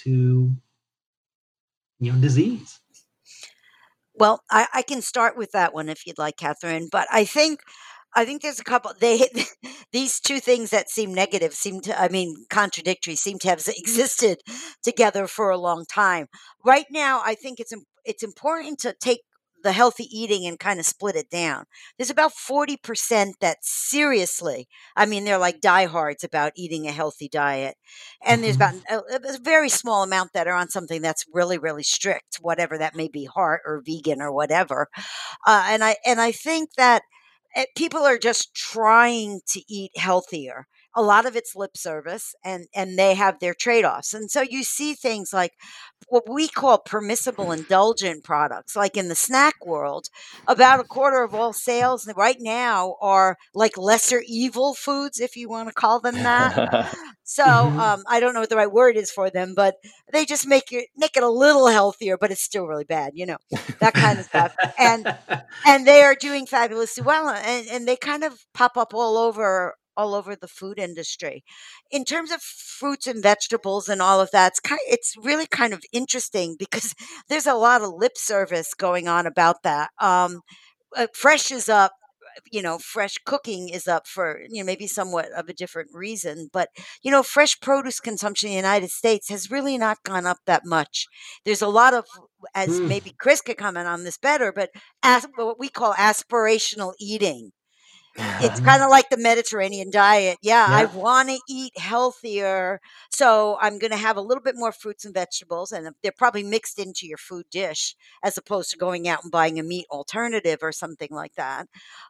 B: disease.
C: Well, I can start with that one if you'd like, Catherine. But I think there's a couple. These two things that seem negative contradictory, seem to have existed together for a long time. Right now, I think it's important to take the healthy eating and kind of split it down. There's about 40% that seriously, they're like diehards about eating a healthy diet. And there's about a very small amount that are on something that's really, really strict, whatever that may be, heart or vegan or whatever. And I think that people are just trying to eat healthier. A lot of it's lip service, and they have their trade-offs. And so you see things like what we call permissible indulgent products, like in the snack world. About a quarter of all sales right now are like lesser evil foods, if you want to call them that. So I don't know what the right word is for them, but they just make it a little healthier, but it's still really bad, that kind of stuff. And they are doing fabulously well, and they kind of pop up all over the food industry. In terms of fruits and vegetables and all of that, it's really kind of interesting because there's a lot of lip service going on about that. Fresh is up. Fresh cooking is up for, maybe somewhat of a different reason. But, fresh produce consumption in the United States has really not gone up that much. There's a lot of, as maybe Chris could comment on this better, but what we call aspirational eating. It's kind of like the Mediterranean diet. Yeah, I want to eat healthier, so I'm going to have a little bit more fruits and vegetables, and they're probably mixed into your food dish as opposed to going out and buying a meat alternative or something like that.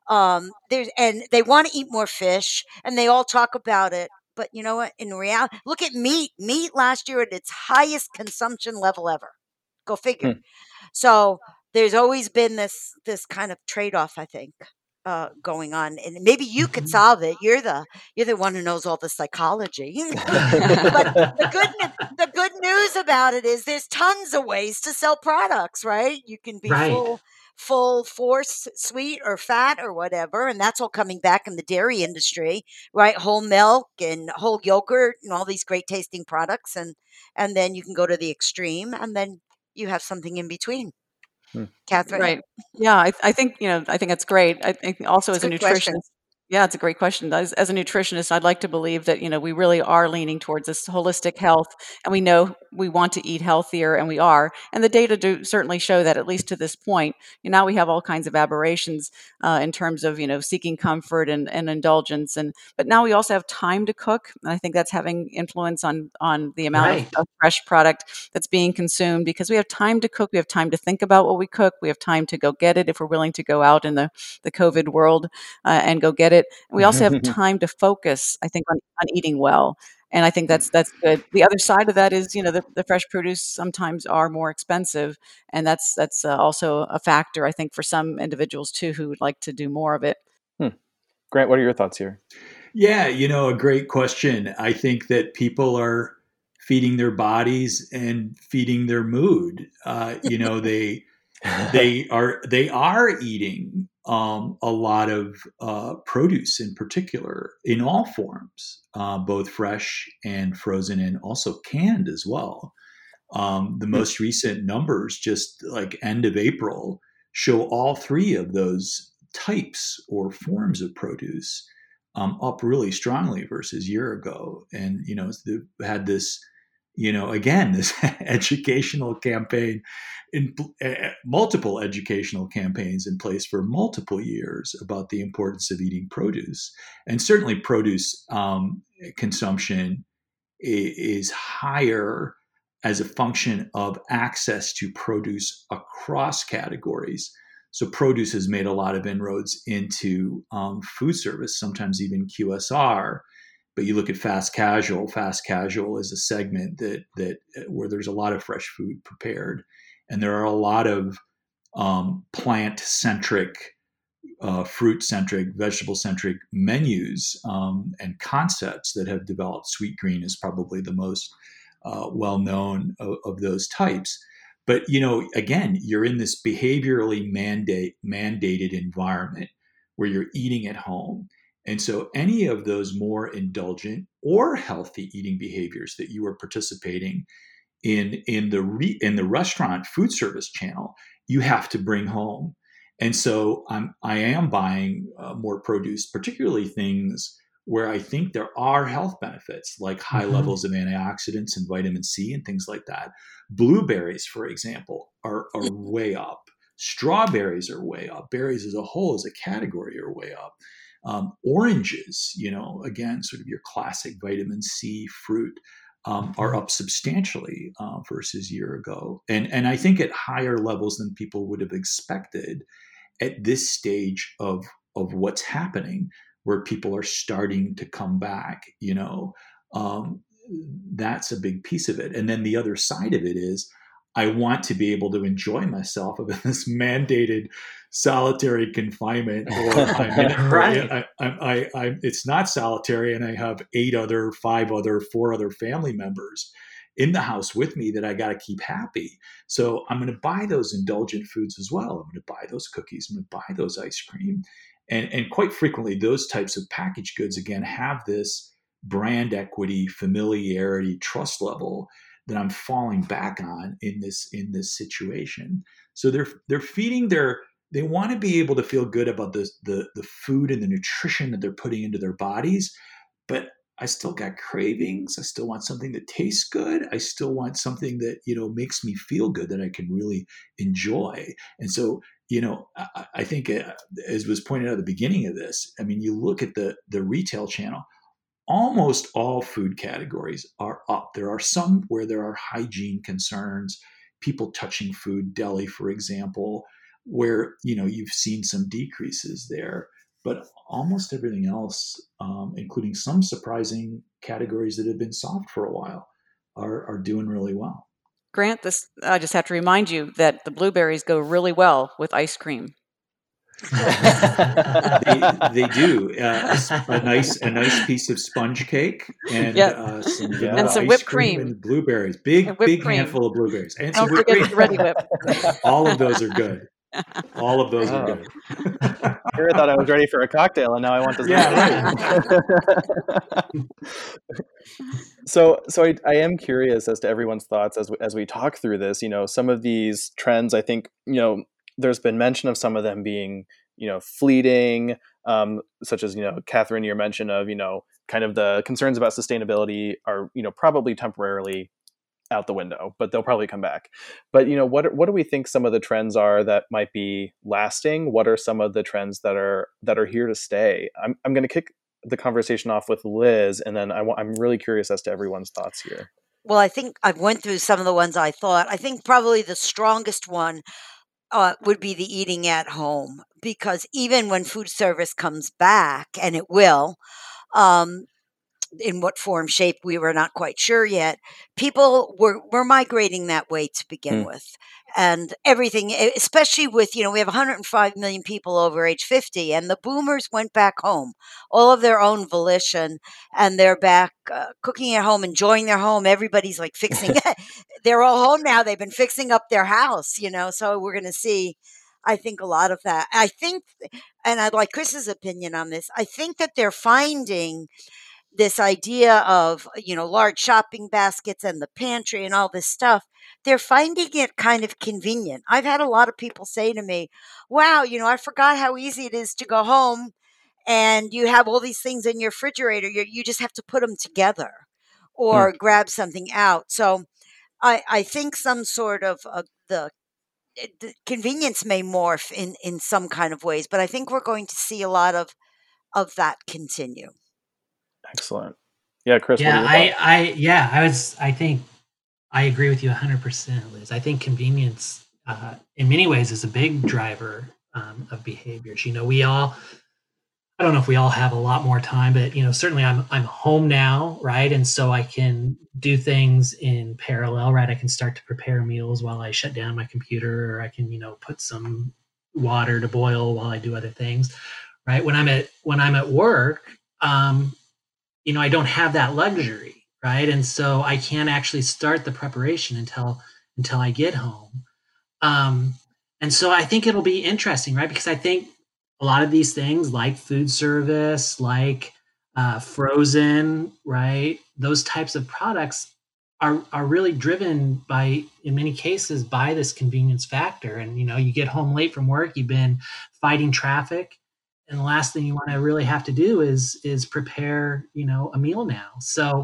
C: And they want to eat more fish, and they all talk about it. But you know what? In reality, look at meat. Meat last year at its highest consumption level ever. Go figure. So there's always been this kind of trade-off, I think, going on, and maybe you could solve it. You're the one who knows all the psychology. But the good news about it is there's tons of ways to sell products, right? You can be full force sweet or fat or whatever, and that's all coming back in the dairy industry, right? Whole milk and whole yogurt and all these great tasting products, and then you can go to the extreme, and then you have something in between. Catherine?
E: Right. Yeah, I think, I think that's great. I think also
C: It's
E: as
C: a
E: a
C: good question.
E: nutritionist, yeah, it's a great question. As a nutritionist, I'd like to believe that, we really are leaning towards this holistic health, and we know we want to eat healthier, and we are. And the data do certainly show that, at least to this point. Now we have all kinds of aberrations in terms of, seeking comfort and indulgence. But now we also have time to cook. And I think that's having influence on the amount
B: Right.
E: of fresh product that's being consumed, because we have time to cook. We have time to think about what we cook. We have time to go get it if we're willing to go out in the COVID world and go get it. And we also have time to focus, I think, on eating well. And I think that's good. The other side of that is, the fresh produce sometimes are more expensive, and that's also a factor, I think, for some individuals too who would like to do more of it.
A: Grant, what are your thoughts here?
D: Yeah, a great question. I think that people are feeding their bodies and feeding their mood. They are eating a lot of produce, in particular, in all forms, both fresh and frozen, and also canned as well. The most recent numbers, just like end of April, show all three of those types or forms of produce up really strongly versus a year ago. And they've had this, again, this educational campaign, in multiple educational campaigns in place for multiple years about the importance of eating produce. And certainly produce consumption is higher as a function of access to produce across categories. So produce has made a lot of inroads into food service, sometimes even QSR. But you look at fast casual. Fast casual is a segment that where there's a lot of fresh food prepared, and there are a lot of plant-centric, fruit-centric, vegetable-centric menus and concepts that have developed. Sweetgreen is probably the most well-known of those types. But, again, you're in this behaviorally mandated environment where you're eating at home. And so any of those more indulgent or healthy eating behaviors that you are participating in the restaurant food service channel, you have to bring home. And so I am buying more produce, particularly things where I think there are health benefits, like high levels of antioxidants and vitamin C and things like that. Blueberries, for example, are way up. Strawberries are way up. Berries as a whole, as a category, are way up. Oranges, again, sort of your classic vitamin C fruit, are up substantially versus a year ago. And I think at higher levels than people would have expected at this stage of what's happening, where people are starting to come back. That's a big piece of it. And then the other side of it is, I want to be able to enjoy myself in this mandated solitary confinement, or I'm in it, it's not solitary, and I have 4 other family members in the house with me that I got to keep happy. So I'm going to buy those indulgent foods as well. I'm going to buy those cookies. I'm going to buy those ice cream. And quite frequently, those types of packaged goods, again, have this brand equity, familiarity, trust level that I'm falling back on in this situation. So they're feeding they want to be able to feel good about the food and the nutrition that they're putting into their bodies, but I still got cravings. I still want something that tastes good. I still want something that makes me feel good, that I can really enjoy. And so I think, as was pointed out at the beginning of this, I mean, you look at the retail channel. Almost all food categories are up. There are some where there are hygiene concerns, people touching food, deli, for example, where you've seen some decreases there. But almost everything else, including some surprising categories that have been soft for a while, are doing really well.
E: Grant, I just have to remind you that the blueberries go really well with ice cream.
D: They do a nice piece of sponge cake and some vanilla
E: some
D: ice
E: whipped
D: cream and blueberries. Big handful of blueberries and
E: Don't
D: some whipped
E: forget
D: cream.
E: the Ready Whip.
D: All of those are good. All of those are good.
A: Here I thought I was ready for a cocktail, and now I want dessert.
D: Yeah,
A: right. So I am curious as to everyone's thoughts as we talk through this. Some of these trends, I think, there's been mention of some of them being, fleeting, such as, Catherine, your mention of, kind of the concerns about sustainability are, probably temporarily out the window, but they'll probably come back. But what do we think some of the trends are that might be lasting? What are some of the trends that are here to stay? I'm going to kick the conversation off with Liz, and then I'm really curious as to everyone's thoughts here.
C: Well, I think I went through some of the ones I thought. I think probably the strongest one would be the eating at home, because even when food service comes back, and it will, um, in what form, shape, we were not quite sure yet. People were migrating that way to begin with. And everything, especially with, we have 105 million people over age 50, and the boomers went back home, all of their own volition, and they're back cooking at home, enjoying their home. Everybody's like fixing they're all home now. They've been fixing up their house, so we're going to see, I think, a lot of that. I think, and I'd like Chris's opinion on this, I think that they're finding this idea of, large shopping baskets and the pantry and all this stuff, they're finding it kind of convenient. I've had a lot of people say to me, wow, I forgot how easy it is to go home and you have all these things in your refrigerator. You just have to put them together or grab something out. So I think some sort of the convenience may morph in some kind of ways, but I think we're going to see a lot of that continue.
A: Excellent. Yeah, Chris.
B: Yeah, I think I agree with you 100%, Liz. I think convenience, in many ways, is a big driver of behaviors. I don't know if we all have a lot more time, but certainly I'm home now, right? And so I can do things in parallel, right? I can start to prepare meals while I shut down my computer, or I can put some water to boil while I do other things, right? When I'm at work, I don't have that luxury, right? And so I can't actually start the preparation until I get home. And so I think it'll be interesting, right? Because I think a lot of these things, like food service, like frozen, right? Those types of products are really driven by, in many cases, by this convenience factor. And you get home late from work, you've been fighting traffic, and the last thing you want to really have to do is prepare, a meal now. So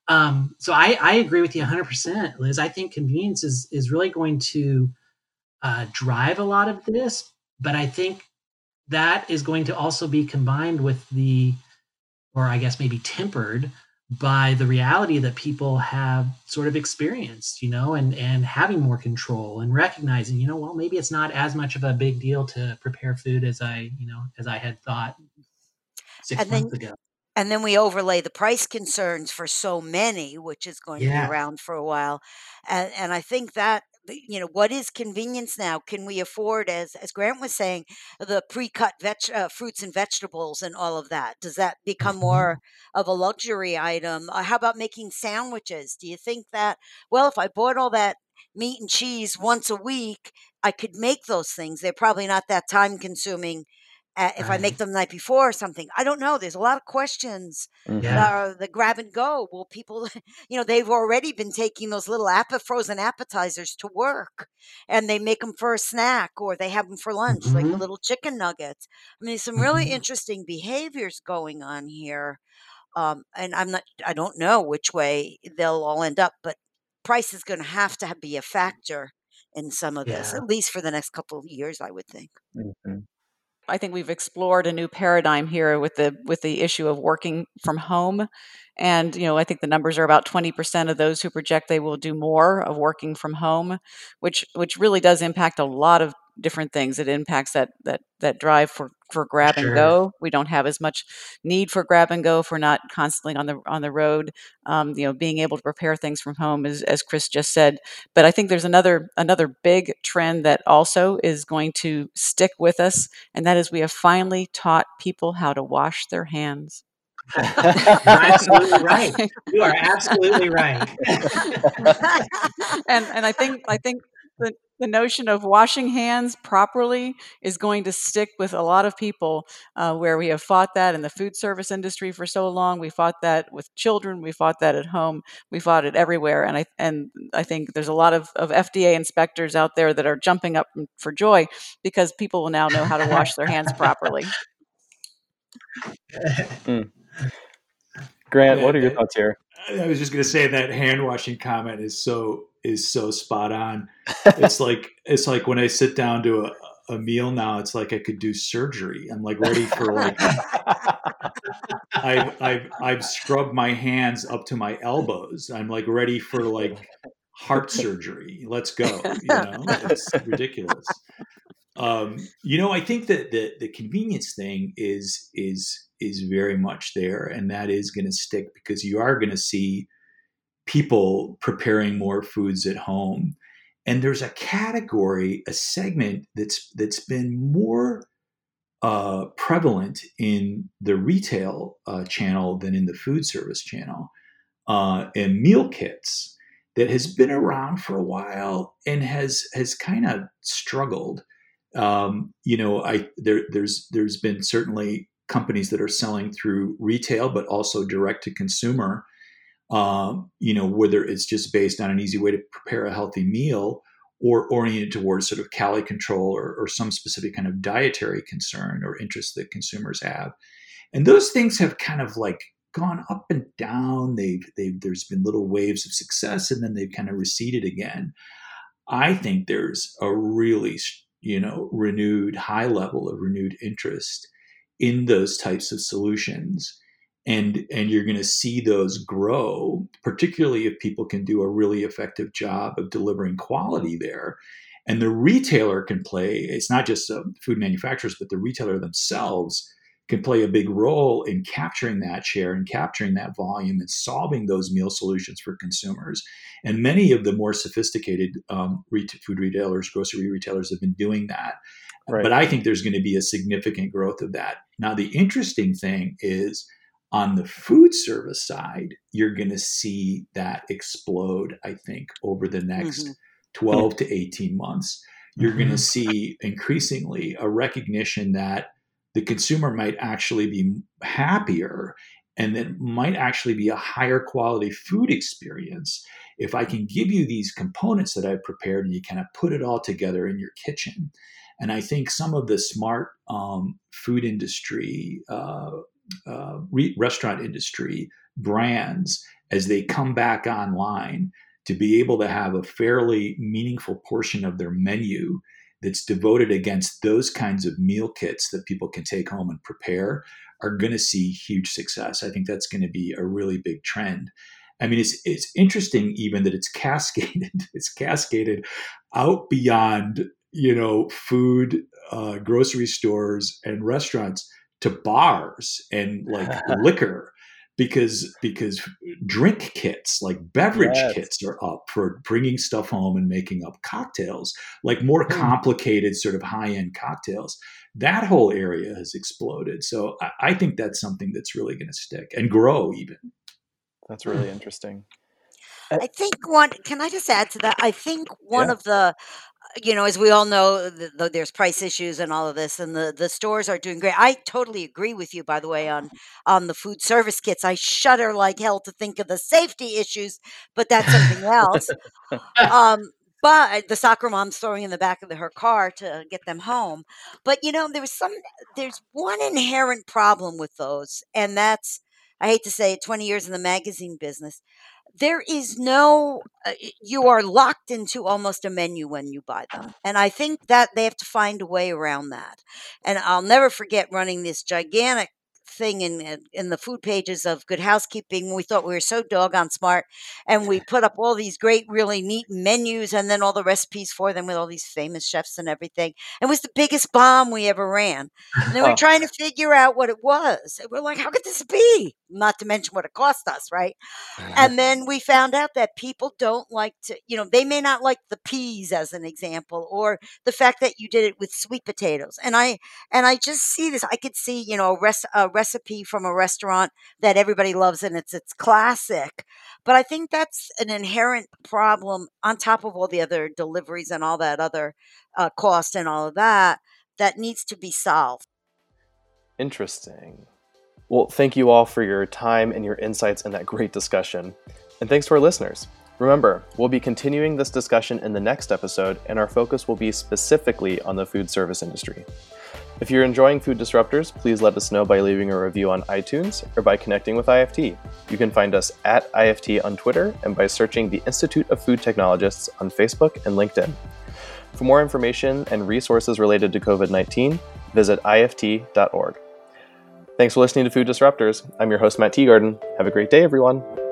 B: I agree with you 100%, Liz. I think convenience is really going to drive a lot of this, but I think that is going to also be combined with or I guess maybe tempered by the reality that people have sort of experienced, and having more control and recognizing, well, maybe it's not as much of a big deal to prepare food as I had thought 6 months ago.
C: And then we overlay the price concerns for so many, which is going to be around for a while. And I think that, what is convenience now? Can we afford, as Grant was saying, the pre-cut fruits and vegetables and all of that? Does that become more of a luxury item? How about making sandwiches? Do you think that, well, if I bought all that meat and cheese once a week, I could make those things? They're probably not that time consuming if I make them the night before or something. I don't know. There's a lot of questions that are the grab and go. Well, people, they've already been taking those little frozen appetizers to work, and they make them for a snack, or they have them for lunch, like the little chicken nuggets. I mean, some really interesting behaviors going on here. And I don't know which way they'll all end up, but price is going to have to be a factor in some of this, at least for the next couple of years, I would think.
E: I think we've explored a new paradigm here with the issue of working from home. And, I think the numbers are about 20% of those who project they will do more of working from home, which really does impact a lot of different things. It impacts that drive for grab and go. We don't have as much need for grab and go if we're not constantly on the road. Being able to prepare things from home, as Chris just said. But I think there's another big trend that also is going to stick with us, and that is we have finally taught people how to wash their hands.
B: You're absolutely right. You are absolutely right.
E: And I think the notion of washing hands properly is going to stick with a lot of people, where we have fought that in the food service industry for so long. We fought that with children. We fought that at home. We fought it everywhere. And I think there's a lot of FDA inspectors out there that are jumping up for joy because people will now know how to wash their hands properly.
A: Grant, what are your thoughts here?
D: I was just going to say that hand washing comment is so spot on. It's like when I sit down to a meal now, it's like I could do surgery. I'm like ready for like I've scrubbed my hands up to my elbows. I'm like ready for like heart surgery. Let's go. It's ridiculous. I think that the convenience thing is very much there, and that is going to stick because you are going to see people preparing more foods at home. And there's a category, a segment that's been more prevalent in the retail channel than in the food service channel, and meal kits that has been around for a while and has kind of struggled. There's been certainly companies that are selling through retail, but also direct to consumer. Whether it's just based on an easy way to prepare a healthy meal or oriented towards sort of calorie control or some specific kind of dietary concern or interest that consumers have. And those things have kind of like gone up and down. There's been little waves of success and then they've kind of receded again. I think there's a really, renewed high level of renewed interest in those types of solutions. And you're going to see those grow, particularly if people can do a really effective job of delivering quality there. And the retailer can play, it's not just food manufacturers, but the retailer themselves can play a big role in capturing that share and capturing that volume and solving those meal solutions for consumers. And many of the more sophisticated food retailers, grocery retailers have been doing that. Right. But I think there's going to be a significant growth of that. Now, the interesting thing is, on the food service side, you're going to see that explode, I think, over the next 12 to 18 months. You're going to see increasingly a recognition that the consumer might actually be happier and that might actually be a higher quality food experience if I can give you these components that I've prepared and you kind of put it all together in your kitchen. And I think some of the smart food industry restaurant industry brands, as they come back online, to be able to have a fairly meaningful portion of their menu that's devoted against those kinds of meal kits that people can take home and prepare, are going to see huge success. I think that's going to be a really big trend. I mean, it's interesting even that it's cascaded. It's cascaded out beyond, food, grocery stores and restaurants to bars and like liquor, because drink kits, like beverage kits, are up for bringing stuff home and making up cocktails, like more complicated sort of high-end cocktails. That whole area has exploded. So I think that's something that's really going to stick and grow even.
A: That's really interesting.
C: I think can I just add to that? I think one of the, as we all know, there's price issues and all of this, and the stores are doing great. I totally agree with you, by the way, on the food service kits. I shudder like hell to think of the safety issues, but that's something else. But the soccer mom's throwing in the back of her car to get them home. But there's one inherent problem with those, and that's, I hate to say it, 20 years in the magazine business. There is you are locked into almost a menu when you buy them. And I think that they have to find a way around that. And I'll never forget running this gigantic thing in the food pages of Good Housekeeping. We thought we were so doggone smart, and we put up all these great, really neat menus and then all the recipes for them with all these famous chefs and everything. It was the biggest bomb we ever ran. And then we're trying to figure out what it was. And we're like, how could this be? Not to mention what it cost us, right? And then we found out that people don't like to, they may not like the peas as an example, or the fact that you did it with sweet potatoes. And I just see this. I could see, a restaurant recipe from a restaurant that everybody loves and it's classic. But I think that's an inherent problem on top of all the other deliveries and all that other cost and all of that needs to be solved.
A: Interesting. Well, thank you all for your time and your insights in that great discussion. And thanks to our listeners. Remember, we'll be continuing this discussion in the next episode, and our focus will be specifically on the food service industry. If you're enjoying Food Disruptors, please let us know by leaving a review on iTunes or by connecting with IFT. You can find us at IFT on Twitter and by searching the Institute of Food Technologists on Facebook and LinkedIn. For more information and resources related to COVID-19, visit ift.org. Thanks for listening to Food Disruptors. I'm your host, Matt Teagarden. Have a great day, everyone.